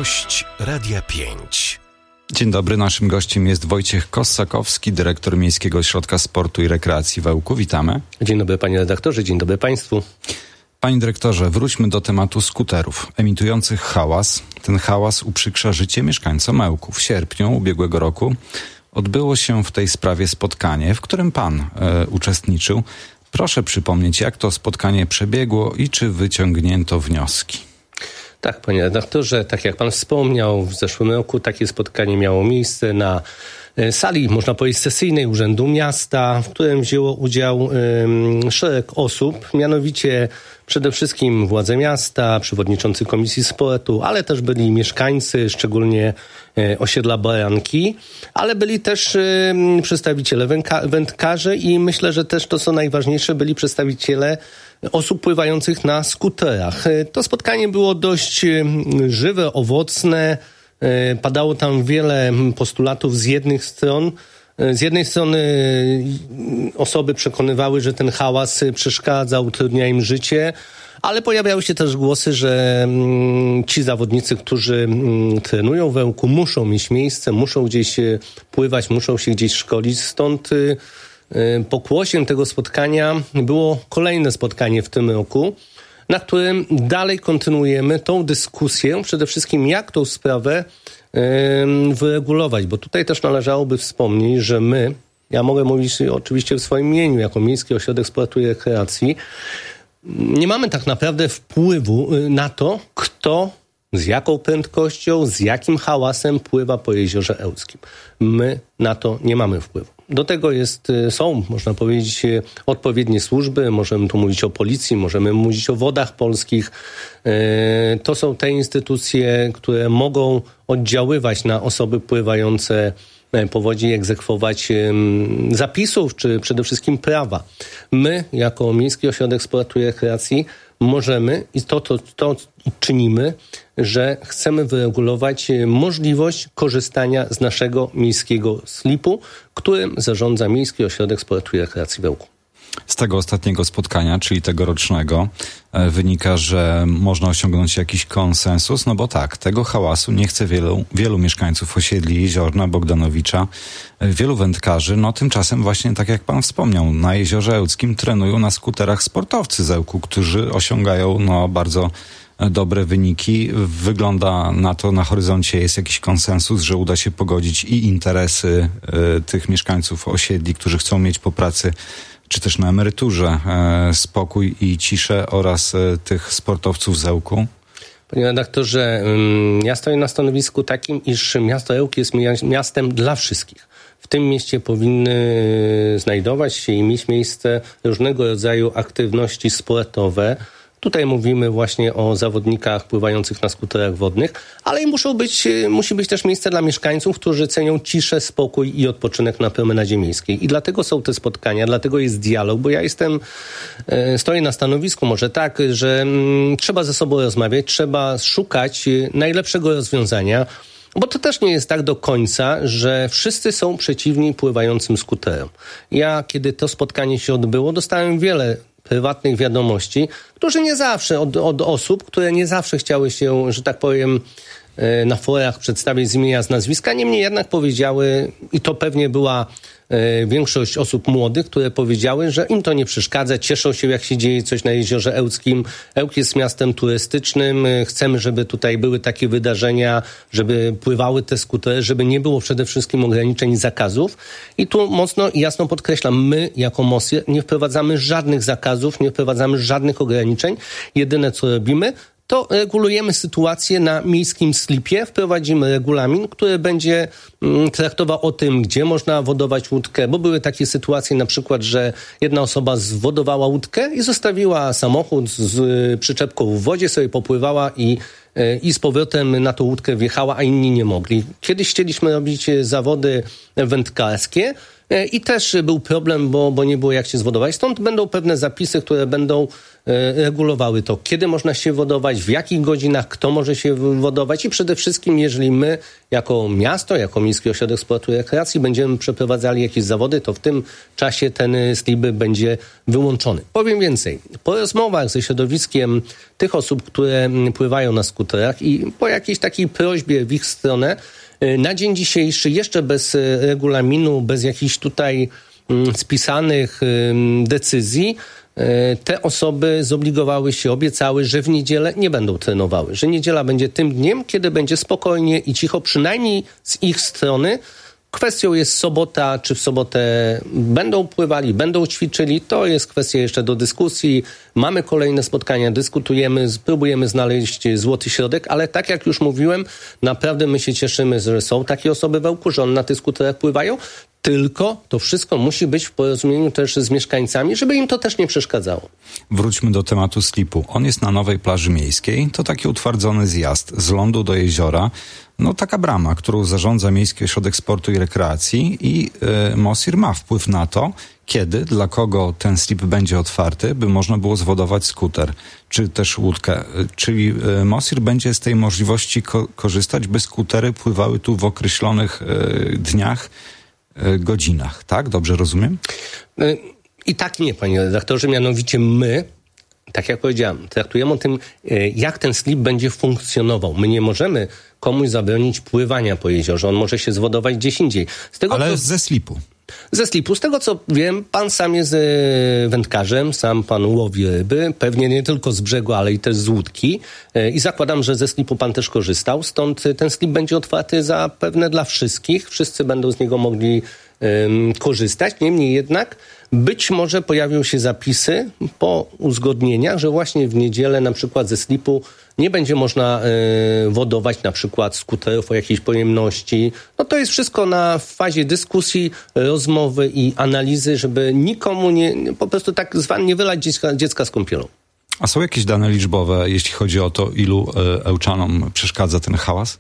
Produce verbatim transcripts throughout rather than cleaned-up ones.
Gość Radia pięć. Dzień dobry, naszym gościem jest Wojciech Kossakowski, dyrektor Miejskiego Ośrodka Sportu i Rekreacji w Ełku. Witamy. Dzień dobry panie redaktorze, dzień dobry państwu. Panie dyrektorze, wróćmy do tematu skuterów emitujących hałas. Ten hałas uprzykrza życie mieszkańcom Ełku. W sierpniu ubiegłego roku odbyło się w tej sprawie spotkanie, w którym pan e, uczestniczył. Proszę przypomnieć, jak to spotkanie przebiegło i czy wyciągnięto wnioski. Tak, panie redaktorze, tak jak pan wspomniał, w zeszłym roku takie spotkanie miało miejsce na sali, można powiedzieć, sesyjnej Urzędu Miasta, w którym wzięło udział um, szereg osób, mianowicie przede wszystkim władze miasta, przewodniczący Komisji Sportu, ale też byli mieszkańcy, szczególnie e, osiedla Baranki, ale byli też e, przedstawiciele węka- wędkarzy i myślę, że też to, co najważniejsze, byli przedstawiciele osób pływających na skuterach. E, to spotkanie było dość e, żywe, owocne. Padało tam wiele postulatów z jednych stron. Z jednej strony osoby przekonywały, że ten hałas przeszkadza, utrudnia im życie, ale pojawiały się też głosy, że ci zawodnicy, którzy trenują w Ełku, muszą mieć miejsce, muszą gdzieś pływać, muszą się gdzieś szkolić. Stąd pokłosiem tego spotkania było kolejne spotkanie w tym roku, na którym dalej kontynuujemy tą dyskusję, przede wszystkim jak tą sprawę yy, wyregulować, bo tutaj też należałoby wspomnieć, że my, ja mogę mówić oczywiście w swoim imieniu, jako Miejski Ośrodek Sportu i Rekreacji, nie mamy tak naprawdę wpływu na to, kto z jaką prędkością, z jakim hałasem pływa po jeziorze Ełckim. My na to nie mamy wpływu. Do tego jest, są, można powiedzieć, odpowiednie służby. Możemy tu mówić o policji, możemy mówić o Wodach Polskich. To są te instytucje, które mogą oddziaływać na osoby pływające po wodzie i egzekwować zapisów, czy przede wszystkim prawa. My, jako Miejski Ośrodek Sportu i Rekreacji, możemy i to, to, to czynimy, że chcemy wyregulować możliwość korzystania z naszego miejskiego slipu, którym zarządza Miejski Ośrodek Sportu i Rekreacji w Ełku. Z tego ostatniego spotkania, czyli tegorocznego, wynika, że można osiągnąć jakiś konsensus, no bo tak, tego hałasu nie chce wielu, wielu mieszkańców osiedli Jeziorna, Bogdanowicza, wielu wędkarzy, no tymczasem właśnie tak jak pan wspomniał, na Jeziorze Ełckim trenują na skuterach sportowcy z Ełku, którzy osiągają no bardzo dobre wyniki. Wygląda na to, na horyzoncie jest jakiś konsensus, że uda się pogodzić i interesy y, tych mieszkańców osiedli, którzy chcą mieć po pracy czy też na emeryturze e, spokój i ciszę oraz e, tych sportowców z Ełku? Panie redaktorze, ja stoję na stanowisku takim, iż miasto Ełk jest miastem dla wszystkich. W tym mieście powinny znajdować się i mieć miejsce różnego rodzaju aktywności sportowe. Tutaj mówimy właśnie o zawodnikach pływających na skuterach wodnych, ale i muszą być, musi być też miejsce dla mieszkańców, którzy cenią ciszę, spokój i odpoczynek na promenadzie miejskiej. I dlatego są te spotkania, dlatego jest dialog, bo ja jestem, stoję na stanowisku może tak, że mm, trzeba ze sobą rozmawiać, trzeba szukać najlepszego rozwiązania, bo to też nie jest tak do końca, że wszyscy są przeciwni pływającym skuterom. Ja, kiedy to spotkanie się odbyło, dostałem wiele prywatnych wiadomości, którzy nie zawsze, od, od osób, które nie zawsze chciały się, że tak powiem, na forach przedstawić z imienia, z nazwiska, niemniej jednak powiedziały, i to pewnie była e, większość osób młodych, które powiedziały, że im to nie przeszkadza, cieszą się, jak się dzieje coś na Jeziorze Ełckim. Ełk jest miastem turystycznym, chcemy, żeby tutaj były takie wydarzenia, żeby pływały te skutery, żeby nie było przede wszystkim ograniczeń i zakazów. I tu mocno i jasno podkreślam, my jako MOSiE nie wprowadzamy żadnych zakazów, nie wprowadzamy żadnych ograniczeń. Jedyne, co robimy, to regulujemy sytuację na miejskim slipie, wprowadzimy regulamin, który będzie mm, traktował o tym, gdzie można wodować łódkę, bo były takie sytuacje na przykład, że jedna osoba zwodowała łódkę i zostawiła samochód z, z przyczepką w wodzie, sobie popływała i i z powrotem na tą łódkę wjechała, a inni nie mogli. Kiedyś chcieliśmy robić zawody wędkarskie I też był problem, bo, bo nie było jak się zwodować. Stąd będą pewne zapisy, które będą regulowały to, kiedy można się wodować, w jakich godzinach, kto może się wodować i przede wszystkim, jeżeli my jako miasto, jako Miejski Ośrodek Sportu i Rekreacji będziemy przeprowadzali jakieś zawody, to w tym czasie ten slip będzie wyłączony. Powiem więcej. Po rozmowach ze środowiskiem tych osób, które pływają na skuterach i po jakiejś takiej prośbie w ich stronę, na dzień dzisiejszy jeszcze bez regulaminu, bez jakichś tutaj spisanych decyzji, te osoby zobligowały się, obiecały, że w niedzielę nie będą trenowały, że niedziela będzie tym dniem, kiedy będzie spokojnie i cicho, przynajmniej z ich strony. Kwestią jest sobota, czy w sobotę będą pływali, będą ćwiczyli, to jest kwestia jeszcze do dyskusji. Mamy kolejne spotkania, dyskutujemy, próbujemy znaleźć złoty środek, ale tak jak już mówiłem, naprawdę my się cieszymy, że są takie osoby w Ełku, że one na tych skuterach pływają, tylko to wszystko musi być w porozumieniu też z mieszkańcami, żeby im to też nie przeszkadzało. Wróćmy do tematu slipu. On jest na nowej plaży miejskiej. To taki utwardzony zjazd z lądu do jeziora. No taka brama, którą zarządza Miejski Ośrodek Sportu i Rekreacji i y, Mosir ma wpływ na to, kiedy, dla kogo ten slip będzie otwarty, by można było zwodować skuter, czy też łódkę. Czyli y, Mosir będzie z tej możliwości ko- korzystać, by skutery pływały tu w określonych y, dniach, y, godzinach. Tak? Dobrze rozumiem? I tak nie, panie redaktorze, mianowicie my, tak jak powiedziałem, traktujemy o tym, jak ten slip będzie funkcjonował. My nie możemy komuś zabronić pływania po jeziorze. On może się zwodować gdzieś indziej. Z tego, Ale co... ze slipu. Ze slipu. Z tego, co wiem, pan sam jest wędkarzem, sam pan łowi ryby, pewnie nie tylko z brzegu, ale i też z łódki. I zakładam, że ze slipu pan też korzystał. Stąd ten slip będzie otwarty zapewne dla wszystkich. Wszyscy będą z niego mogli um, korzystać. Niemniej jednak być może pojawią się zapisy po uzgodnieniach, że właśnie w niedzielę na przykład ze slipu nie będzie można y, wodować na przykład skuterów o jakiejś pojemności. No to jest wszystko na fazie dyskusji, rozmowy i analizy, żeby nikomu nie, po prostu tak zwane nie wylać dziecka, dziecka z kąpielą. A są jakieś dane liczbowe, jeśli chodzi o to, ilu y, Ełczanom przeszkadza ten hałas?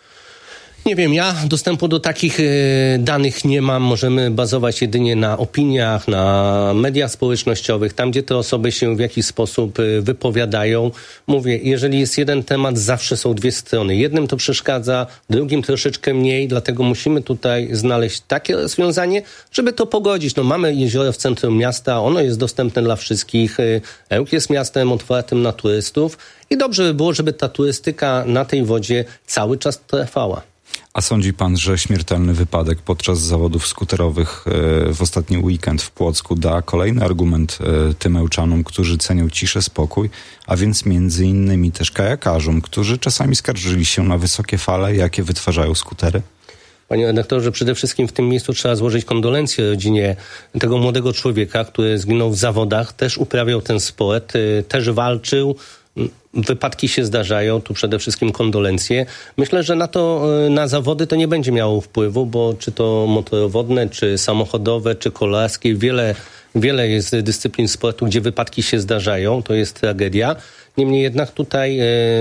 Nie wiem, ja dostępu do takich y, danych nie mam. Możemy bazować jedynie na opiniach, na mediach społecznościowych, tam gdzie te osoby się w jakiś sposób y, wypowiadają. Mówię, jeżeli jest jeden temat, zawsze są dwie strony. Jednym to przeszkadza, drugim troszeczkę mniej, dlatego musimy tutaj znaleźć takie rozwiązanie, żeby to pogodzić. No, mamy jezioro w centrum miasta, ono jest dostępne dla wszystkich. Y, Ełk jest miastem otwartym na turystów i dobrze by było, żeby ta turystyka na tej wodzie cały czas trwała. A sądzi pan, że śmiertelny wypadek podczas zawodów skuterowych w ostatni weekend w Płocku da kolejny argument tym Ełczanom, którzy cenią ciszę, spokój, a więc między innymi też kajakarzom, którzy czasami skarżyli się na wysokie fale, jakie wytwarzają skutery? Panie redaktorze, przede wszystkim w tym miejscu trzeba złożyć kondolencje rodzinie tego młodego człowieka, który zginął w zawodach, też uprawiał ten sport, też walczył. Wypadki się zdarzają, tu przede wszystkim kondolencje. Myślę, że na to, na zawody to nie będzie miało wpływu, bo czy to motorowodne, czy samochodowe, czy kolarskie, wiele, wiele jest dyscyplin sportu, gdzie wypadki się zdarzają, to jest tragedia. Niemniej jednak tutaj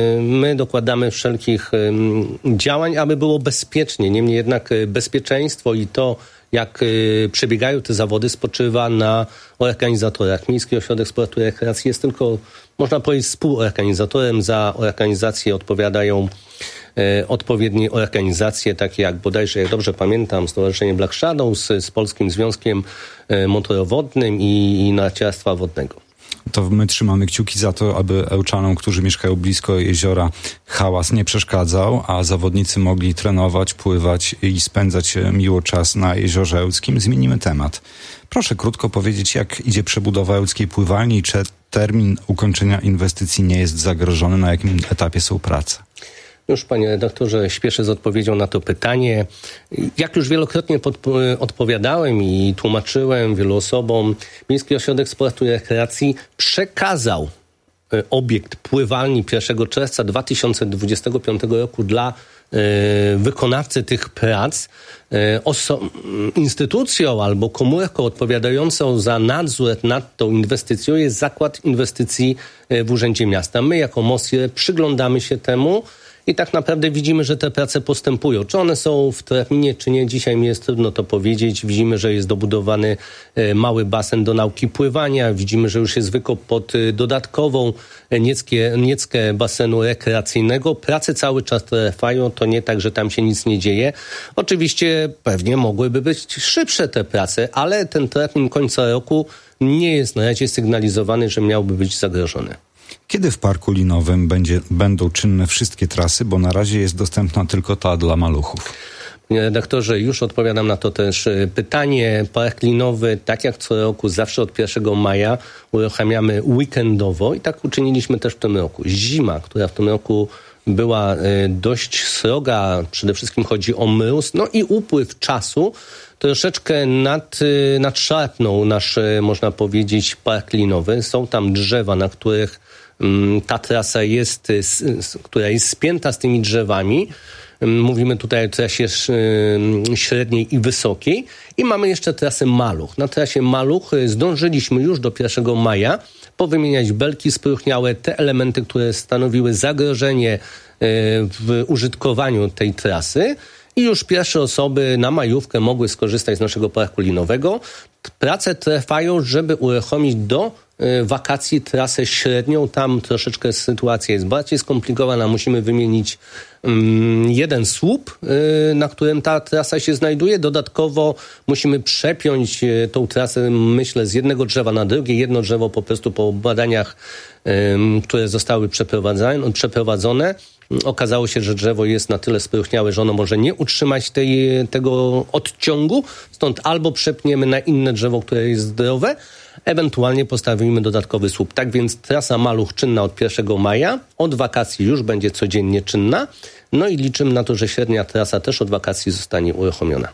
my dokładamy wszelkich działań, aby było bezpiecznie. Niemniej jednak bezpieczeństwo i to, jak przebiegają te zawody, spoczywa na organizatorach. Miejski Ośrodek Sportu i Rekreacji jest tylko, można powiedzieć, współorganizatorem. Za organizację odpowiadają e, odpowiednie organizacje, takie jak bodajże, jak dobrze pamiętam, Stowarzyszenie Black Shadows z, z Polskim Związkiem e, Motorowodnym i, i Narciarstwa Wodnego. To my trzymamy kciuki za to, aby Ełczanom, którzy mieszkają blisko jeziora, hałas nie przeszkadzał, a zawodnicy mogli trenować, pływać i spędzać miło czas na Jeziorze Ełckim. Zmienimy temat. Proszę krótko powiedzieć, jak idzie przebudowa ełckiej pływalni i czy termin ukończenia inwestycji nie jest zagrożony, na jakim etapie są prace? Już, panie redaktorze, śpieszę z odpowiedzią na to pytanie. Jak już wielokrotnie podpo- odpowiadałem i tłumaczyłem wielu osobom, Miejski Ośrodek Sportu i Rekreacji przekazał y, obiekt pływalni pierwszego czerwca dwa tysiące dwudziestego piątego roku dla y, wykonawcy tych prac. Y, oso- instytucją albo komórką odpowiadającą za nadzór nad tą inwestycją jest Zakład Inwestycji y, w Urzędzie Miasta. My jako Mosir przyglądamy się temu i tak naprawdę widzimy, że te prace postępują. Czy one są w terminie, czy nie, dzisiaj mi jest trudno to powiedzieć. Widzimy, że jest dobudowany mały basen do nauki pływania. Widzimy, że już jest wykop pod dodatkową nieckie, nieckę basenu rekreacyjnego. Prace cały czas trwają. To nie tak, że tam się nic nie dzieje. Oczywiście pewnie mogłyby być szybsze te prace, ale ten termin końca roku nie jest na razie sygnalizowany, że miałby być zagrożony. Kiedy w Parku Linowym będzie, będą czynne wszystkie trasy, bo na razie jest dostępna tylko ta dla maluchów? Panie redaktorze, już odpowiadam na to też pytanie. Park Linowy, tak jak co roku, zawsze od pierwszego maja uruchamiamy weekendowo i tak uczyniliśmy też w tym roku. Zima, która w tym roku była dość sroga, przede wszystkim chodzi o mróz, no i upływ czasu troszeczkę nad, nadszarpnął nasz, można powiedzieć, Park Linowy. Są tam drzewa, na których um, ta trasa jest, s, która jest spięta z tymi drzewami. Mówimy tutaj o trasie średniej i wysokiej. I mamy jeszcze trasę Maluch. Na trasie Maluch zdążyliśmy już do pierwszego maja powymieniać belki spróchniałe, te elementy, które stanowiły zagrożenie w użytkowaniu tej trasy. I już pierwsze osoby na majówkę mogły skorzystać z naszego parku linowego. Prace trwają, żeby uruchomić do wakacji trasę średnią. Tam troszeczkę sytuacja jest bardziej skomplikowana. Musimy wymienić um, jeden słup, y, na którym ta trasa się znajduje. Dodatkowo musimy przepiąć y, tą trasę, myślę, z jednego drzewa na drugie. Jedno drzewo po prostu po badaniach, y, które zostały przeprowadzone, przeprowadzone. Okazało się, że drzewo jest na tyle spróchniałe, że ono może nie utrzymać tej, tego odciągu. Stąd albo przepniemy na inne drzewo, które jest zdrowe, ewentualnie postawimy dodatkowy słup. Tak więc trasa Maluch czynna od pierwszego maja, od wakacji już będzie codziennie czynna. No i liczymy na to, że średnia trasa też od wakacji zostanie uruchomiona.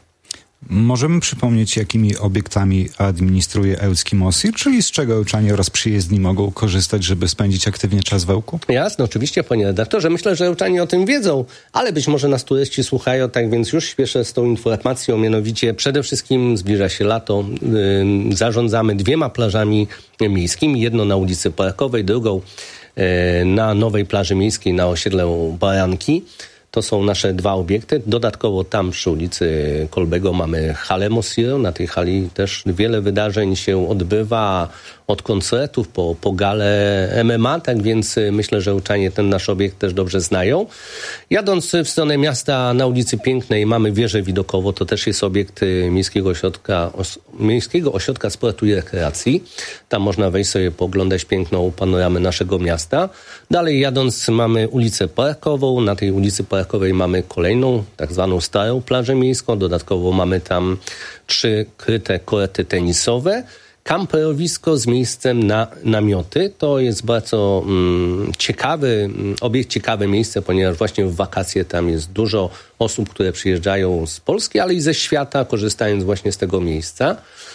Możemy przypomnieć, jakimi obiektami administruje Ełcki Mosir, czyli z czego Ełczanie oraz przyjezdni mogą korzystać, żeby spędzić aktywnie czas w Ełku? Jasne, oczywiście, panie redaktorze. Myślę, że Ełczanie o tym wiedzą, ale być może nas turyści słuchają, tak więc już śpieszę z tą informacją. Mianowicie przede wszystkim zbliża się lato. Yy, zarządzamy dwiema plażami miejskimi. Jedną na ulicy Parkowej, drugą yy, na nowej plaży miejskiej na osiedlu Baranki. To są nasze dwa obiekty. Dodatkowo tam przy ulicy Kolbego mamy halę Mosiru. Na tej hali też wiele wydarzeń się odbywa, od koncertów po, po galę M M A, tak więc myślę, że Ełczanie ten nasz obiekt też dobrze znają. Jadąc w stronę miasta na ulicy Pięknej mamy wieżę widokową. To też jest obiekt Miejskiego Ośrodka, Miejskiego Ośrodka Sportu i Rekreacji. Tam można wejść sobie pooglądać piękną panoramę naszego miasta. Dalej jadąc mamy ulicę Parkową. Na tej ulicy Parkowej mamy kolejną, tak zwaną starą plażę miejską. Dodatkowo mamy tam trzy kryte korty tenisowe. Kamperowisko z miejscem na namioty. To jest bardzo mm, ciekawy obiekt, ciekawe miejsce, ponieważ właśnie w wakacje tam jest dużo osób, które przyjeżdżają z Polski, ale i ze świata, korzystając właśnie z tego miejsca.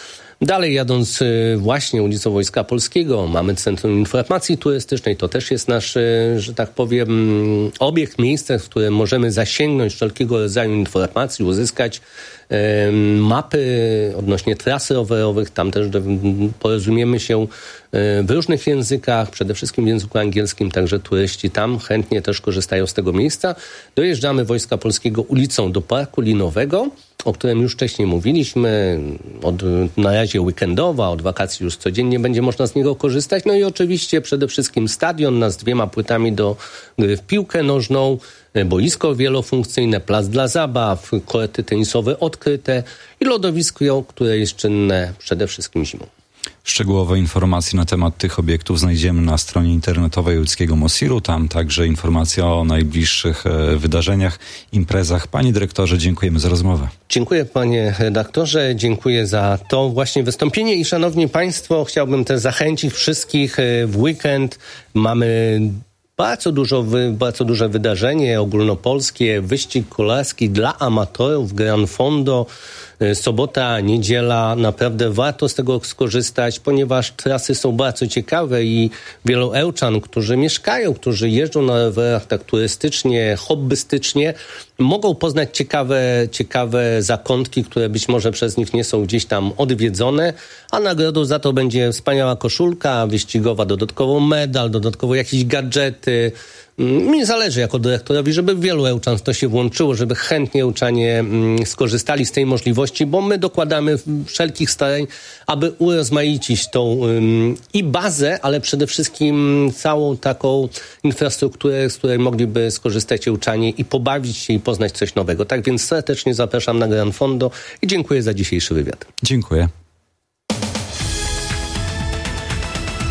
Dalej jadąc właśnie ulicą Wojska Polskiego mamy Centrum Informacji Turystycznej. To też jest nasz, że tak powiem, obiekt, miejsce, w którym możemy zasięgnąć wszelkiego rodzaju informacji, uzyskać e, mapy odnośnie tras rowerowych. Tam też porozumiemy się w różnych językach, przede wszystkim w języku angielskim, także turyści tam chętnie też korzystają z tego miejsca. Dojeżdżamy Wojska Polskiego ulicą do Parku Linowego, o którym już wcześniej mówiliśmy, od, na razie weekendowa, od wakacji już codziennie będzie można z niego korzystać. No i oczywiście przede wszystkim stadion z dwiema płytami do gry w piłkę nożną, boisko wielofunkcyjne, plac dla zabaw, korty tenisowe odkryte i lodowisko, które jest czynne przede wszystkim zimą. Szczegółowe informacje na temat tych obiektów znajdziemy na stronie internetowej Ełckiego Mosiru. Tam także informacje o najbliższych e, wydarzeniach, imprezach. Panie dyrektorze, dziękujemy za rozmowę. Dziękuję panie redaktorze, dziękuję za to właśnie wystąpienie i szanowni państwo, chciałbym też zachęcić wszystkich w weekend. Mamy bardzo dużo, bardzo duże wydarzenie ogólnopolskie, wyścig kolarski dla amatorów, Gran Fondo. Sobota, niedziela, naprawdę warto z tego skorzystać, ponieważ trasy są bardzo ciekawe i wielu Ełczan, którzy mieszkają, którzy jeżdżą na rowerach tak turystycznie, hobbystycznie, mogą poznać ciekawe, ciekawe zakątki, które być może przez nich nie są gdzieś tam odwiedzone, a nagrodą za to będzie wspaniała koszulka wyścigowa, dodatkowo medal, dodatkowo jakieś gadżety, Mi zależy jako dyrektorowi, żeby wielu Ełczan w to się włączyło, żeby chętnie Ełczanie skorzystali z tej możliwości, bo my dokładamy wszelkich starań, aby urozmaicić tą i bazę, ale przede wszystkim całą taką infrastrukturę, z której mogliby skorzystać Ełczanie i pobawić się i poznać coś nowego. Tak więc serdecznie zapraszam na Gran Fondo i dziękuję za dzisiejszy wywiad. Dziękuję.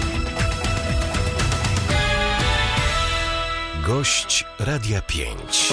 Gość Radia pięć.